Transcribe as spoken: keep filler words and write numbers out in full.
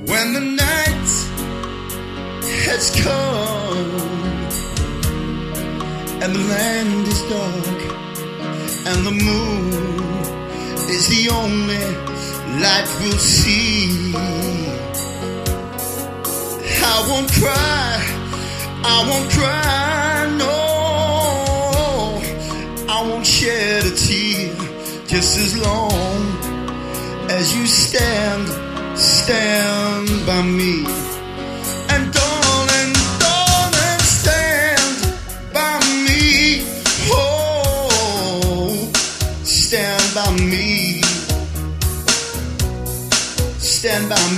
when the night has come and the land is dark and the moon is the only light we'll see. I won't cry, I won't cry, no, I won't shed a tear, just as long as you stand, stand by me. And darling, darling, stand by me. Oh, stand by me. Stand by